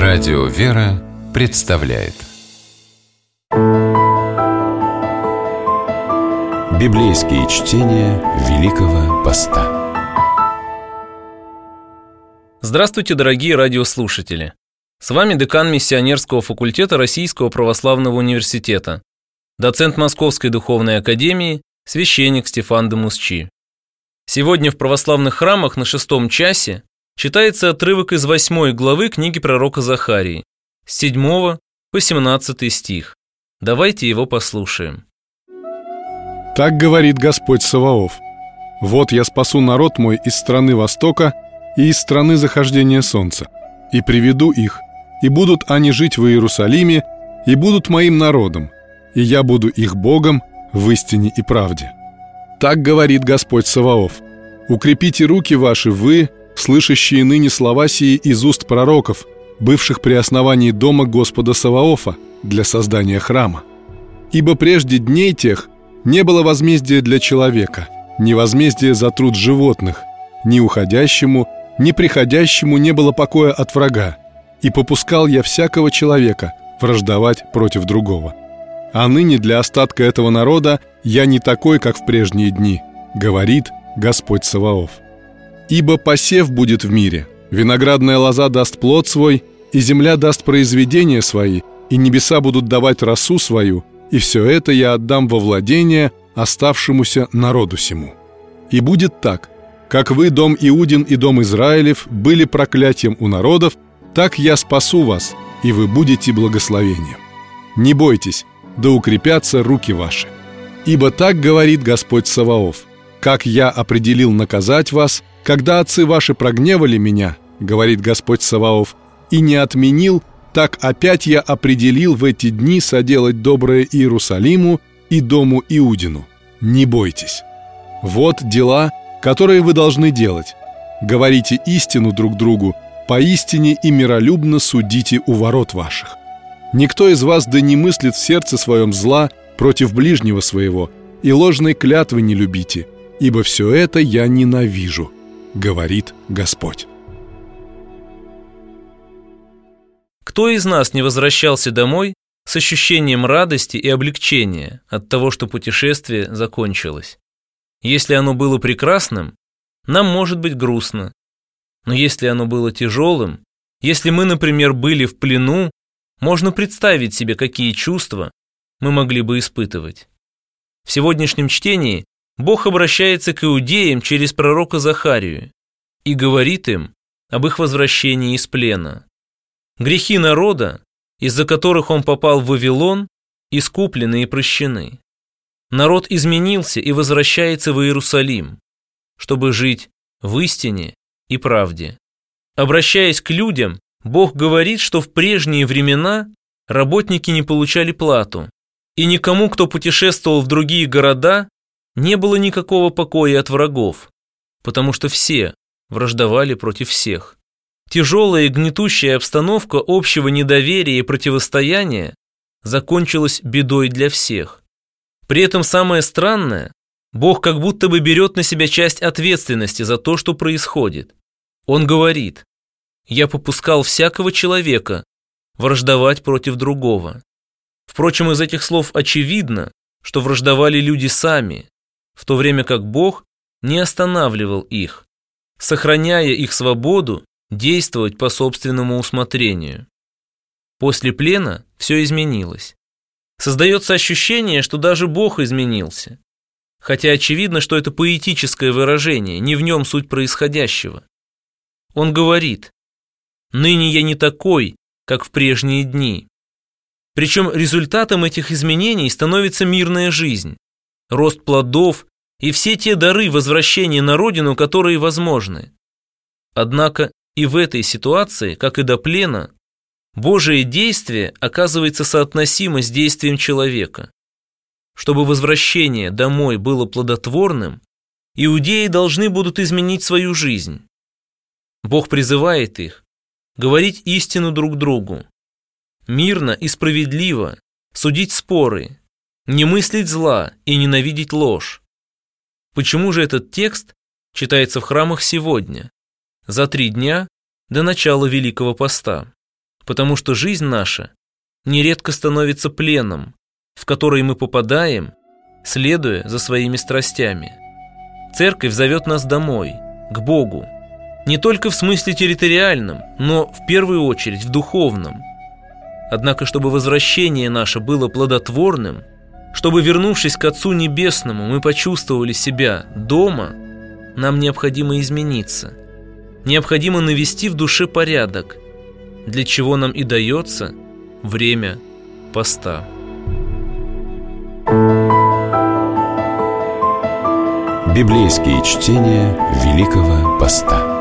Радио «Вера» представляет библейские чтения Великого Поста. Здравствуйте, дорогие радиослушатели! С вами декан Миссионерского факультета Российского православного университета, доцент Московской духовной академии, священник Стефан Демусчи. Сегодня в православных храмах на 6 часе читается отрывок из 8 главы книги пророка Захарии, с 7 по 17 стих. Давайте его послушаем. Так говорит Господь Саваоф: «Вот я спасу народ мой из страны востока и из страны захождения солнца, и приведу их, и будут они жить в Иерусалиме, и будут моим народом, и я буду их Богом в истине и правде. Так говорит Господь Саваоф: укрепите руки ваши, вы, слышащие ныне слова сии из уст пророков, бывших при основании дома Господа Саваофа для создания храма. Ибо прежде дней тех не было возмездия для человека, ни возмездия за труд животных, ни уходящему, ни приходящему не было покоя от врага, и попускал я всякого человека враждовать против другого. А ныне для остатка этого народа я не такой, как в прежние дни, говорит Господь Саваоф. Ибо посев будет в мире, виноградная лоза даст плод свой, и земля даст произведения свои, и небеса будут давать росу свою, и все это я отдам во владение оставшемуся народу сему. И будет так: как вы, дом Иудин и дом Израилев, были проклятием у народов, так я спасу вас, и вы будете благословением. Не бойтесь, да укрепятся руки ваши. Ибо так говорит Господь Саваоф: как я определил наказать вас, когда отцы ваши прогневали меня, говорит Господь Саваоф, и не отменил, так опять я определил в эти дни соделать доброе Иерусалиму и дому Иудину. Не бойтесь. Вот дела, которые вы должны делать. Говорите истину друг другу, поистине и миролюбно судите у ворот ваших. Никто из вас да не мыслит в сердце своем зла против ближнего своего, и ложной клятвы не любите, ибо все это я ненавижу, говорит Господь». Кто из нас не возвращался домой с ощущением радости и облегчения от того, что путешествие закончилось? Если оно было прекрасным, нам может быть грустно. Но если оно было тяжелым, если мы, например, были в плену, можно представить себе, какие чувства мы могли бы испытывать. В сегодняшнем чтении Бог обращается к иудеям через пророка Захарию и говорит им об их возвращении из плена. Грехи народа, из-за которых он попал в Вавилон, искуплены и прощены. Народ изменился и возвращается в Иерусалим, чтобы жить в истине и правде. Обращаясь к людям, Бог говорит, что в прежние времена работники не получали плату, и никому, кто путешествовал в другие города, не было никакого покоя от врагов, потому что все враждовали против всех. Тяжелая и гнетущая обстановка общего недоверия и противостояния закончилась бедой для всех. При этом самое странное, Бог как будто бы берет на себя часть ответственности за то, что происходит. Он говорит: «Я попускал всякого человека враждовать против другого». Впрочем, из этих слов очевидно, что враждовали люди сами, в то время как Бог не останавливал их, сохраняя их свободу действовать по собственному усмотрению. После плена все изменилось. Создается ощущение, что даже Бог изменился, хотя очевидно, что это поэтическое выражение, не в нем суть происходящего. Он говорит: «Ныне я не такой, как в прежние дни». Причем результатом этих изменений становится мирная жизнь, рост плодов и все те дары возвращения на родину, которые возможны. Однако и в этой ситуации, как и до плена, Божие действие оказывается соотносимо с действием человека. Чтобы возвращение домой было плодотворным, иудеи должны будут изменить свою жизнь. Бог призывает их говорить истину друг другу, мирно и справедливо судить споры, не мыслить зла и ненавидеть ложь. Почему же этот текст читается в храмах сегодня, за 3 дня до начала Великого Поста? потому что жизнь наша нередко становится пленом, в который мы попадаем, следуя за своими страстями. Церковь зовет нас домой, к Богу, не только в смысле территориальном, но в первую очередь в духовном. Однако, чтобы возвращение наше было плодотворным, чтобы, вернувшись к Отцу Небесному, мы почувствовали себя дома, нам необходимо измениться. Необходимо навести в душе порядок, для чего нам и дается время поста. Библейские чтения Великого Поста.